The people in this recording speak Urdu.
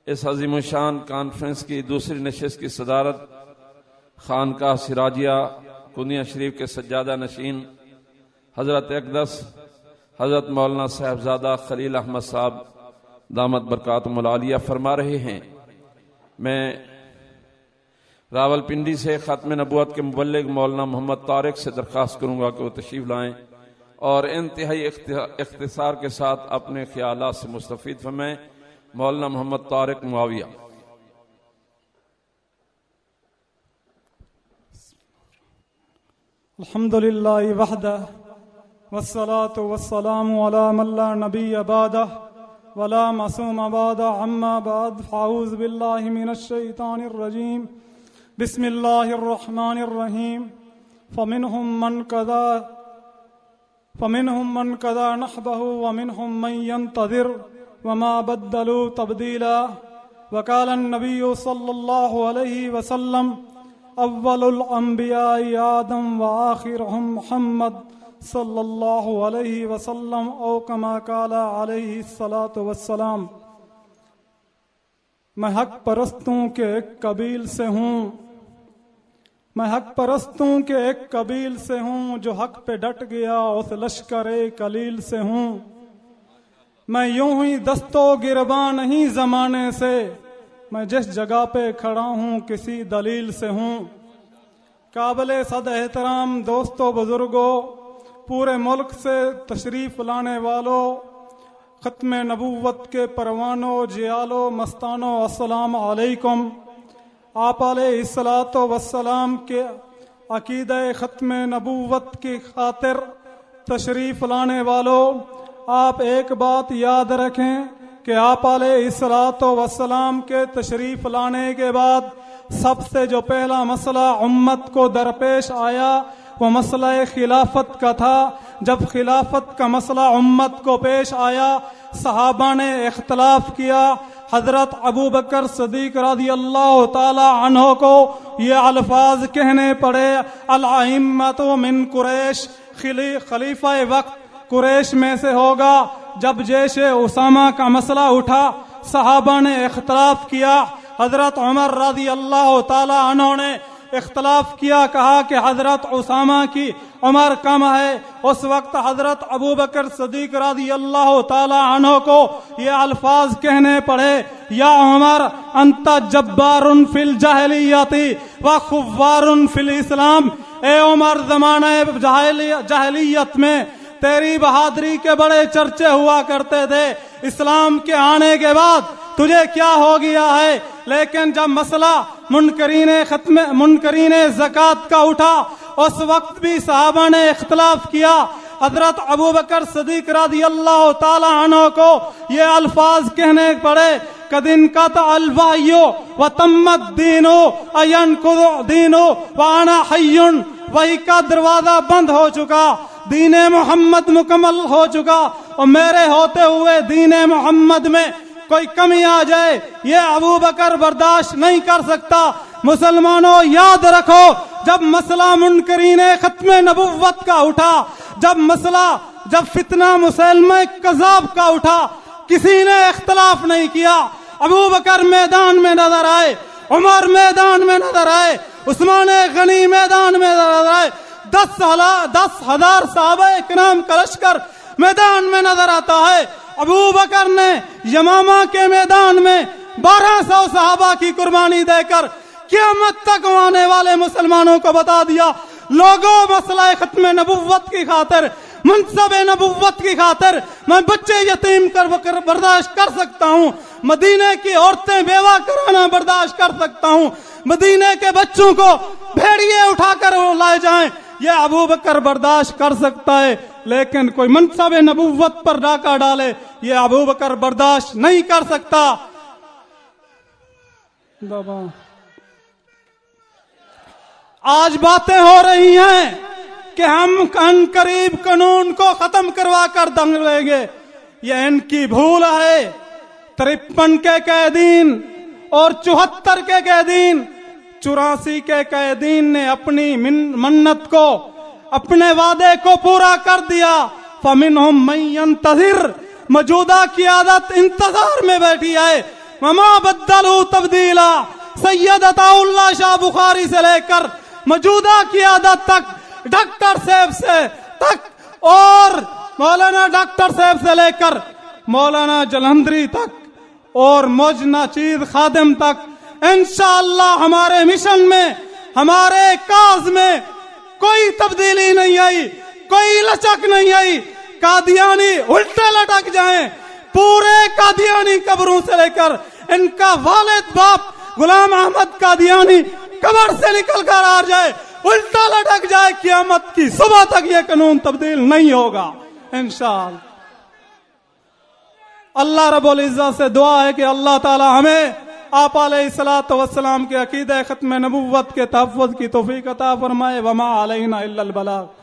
اس عظیم الشان کانفرنس کی دوسری نشست کی صدارت خانقاہ سراجیہ کنیا شریف کے سجادہ نشین حضرت اقدس حضرت مولانا صاحبزادہ خلیل احمد صاحب دامت برکاتہم العالیہ فرما رہے ہیں۔ میں راولپنڈی سے ختم نبوت کے مبلغ مولانا محمد طارق سے درخواست کروں گا کہ وہ تشریف لائیں اور انتہائی اختصار کے ساتھ اپنے خیالات سے مستفید فرمائیں۔ مولانا محمد طارق معاویہ۔ الحمدللہ وحدہ والصلاة والسلام علی من لا نبی بعدہ ولا معصوم بعدہ اما بعد فاعوذ باللہ من الشیطان الرجیم بسم اللہ الرحمن الرحیم فمنهم من قضى نحبه ومنهم من ينتظر وما بدلوا تبدیلا وقال النبی صلی اللہ علیہ وسلم اول الانبیاء آدم وآخرهم محمد صلی اللہ علیہ وسلم او کما قال علیہ الصلاۃ والسلام۔ میں حق پرستوں کے ایک قبیل سے ہوں، میں حق پرستوں کے ایک قبیل سے ہوں، جو حق پہ ڈٹ گیا اس لشکر قلیل سے ہوں۔ میں یوں ہی دستو گرباں نہیں زمانے سے، میں جس جگہ پہ کھڑا ہوں کسی دلیل سے ہوں۔ قابل صد احترام دوستو بزرگوں، پورے ملک سے تشریف لانے والوں، ختم نبوت کے پروانوں، جیالوں، مستانوں، السلام علیکم۔ آپ علیہ الصلاۃ والسلام کے عقیدہ ختم نبوت کی خاطر تشریف لانے والوں، آپ ایک بات یاد رکھیں کہ آپ علیہ الصلاۃ والسلام کے تشریف لانے کے بعد سب سے جو پہلا مسئلہ امت کو درپیش آیا وہ مسئلہ خلافت کا تھا۔ جب خلافت کا مسئلہ امت کو پیش آیا، صحابہ نے اختلاف کیا۔ حضرت ابو بکر صدیق رضی اللہ تعالی عنہ کو یہ الفاظ کہنے پڑے، الائمۃ من قریش، خلیفہ وقت قریش میں سے ہوگا۔ جب جیش اسامہ کا مسئلہ اٹھا، صحابہ نے اختلاف کیا۔ حضرت عمر رضی اللہ تعالی عنہ نے اختلاف کیا، کہا کہ حضرت اسامہ کی عمر کم ہے۔ اس وقت حضرت ابو بکر صدیق رضی اللہ تعالی عنہ کو یہ الفاظ کہنے پڑے، یا عمر انت جبار فی الجاہلیت و خوار فی الاسلام۔ اے عمر، زمانہ جاہلیت میں تیری بہادری کے بڑے چرچے ہوا کرتے تھے، اسلام کے آنے کے بعد تجھے کیا ہو گیا ہے؟ لیکن جب مسئلہ منکرین زکوٰۃ کا اٹھا، اس وقت بھی صحابہ نے اختلاف کیا۔ حضرت ابو بکر صدیق رضی اللہ تعالی عنہ کو یہ الفاظ کہنے پڑے، قد انقطع الوحی وتم الدین اینقض دین وانا حی۔ وحی کا دروازہ بند ہو چکا، دین محمد مکمل ہو چکا، اور میرے ہوتے ہوئے دین محمد میں کوئی کمی آ جائے یہ ابو بکر برداشت نہیں کر سکتا۔ مسلمانوں یاد رکھو، جب مسئلہ منکرین ختم نبوت کا اٹھا، جب فتنہ مسلمہ کذاب کا اٹھا، کسی نے اختلاف نہیں کیا۔ ابو بکر میدان میں نظر آئے، عمر میدان میں نظر آئے، عثمان غنی میدان میں نظر آئے، 10,000 صحابہ کرام کا لشکر میدان میں نظر آتا ہے۔ ابو بکر نے یمامہ کے میدان میں 1200 صحابہ کی قربانی دے کر قیامت تک آنے والے مسلمانوں کو بتا دیا، لوگوں مسئلہ ختم نبوت کی خاطر، منصب نبوت کی خاطر میں بچے یتیم کر برداشت کر سکتا ہوں، مدینے کی عورتیں بیوہ کرانا برداشت کر سکتا ہوں، مدینے کے بچوں کو بھیڑیے اٹھا کر لائے جائیں، یہ ابو بکر برداشت کر سکتا ہے، لیکن کوئی منصب نبوت پر ڈاکہ ڈالے یہ ابو بکر برداشت نہیں کر سکتا۔ آج باتیں ہو رہی ہیں کہ ہم ان قریب قانون کو ختم کروا کر دنگ لیں گے، یہ ان کی بھول ہے۔ 53 کے قیدین اور 74 کے قیدین، 84 کے قیدین نے اپنی منت کو، اپنے وعدے کو پورا کر دیا۔ فَمِنْهُمْ مَنْ يَنْتَظِرُ، موجودہ قیادت انتظار میں بیٹھی ہے، وما بدلوا تبدیلا. سید عطا اللہ شاہ بخاری سے لے کر موجودہ قیادت تک، ڈاکٹر صاحب سے تک اور مولانا ڈاکٹر صاحب سے لے کر مولانا جلندری تک اور موج ناچیز خادم تک، انشاءاللہ ہمارے مشن میں، ہمارے کاز میں کوئی تبدیلی نہیں آئی، کوئی لچک نہیں آئی. قادیانی الٹے لٹک جائیں، پورے قادیانی قبروں سے لے کر ان کا والد باپ غلام احمد قادیانی قبر سے نکل کر آ جائے، الٹا لٹک جائے، قیامت کی صبح تک یہ قانون تبدیل نہیں ہوگا انشاءاللہ. اللہ رب العزت سے دعا ہے کہ اللہ تعالی ہمیں آپ علیہ الصلوۃ والسلام کے عقیدہ ختم نبوت کے تحفظ کی توفیق عطا فرمائے. وما علینا الا البلاغ.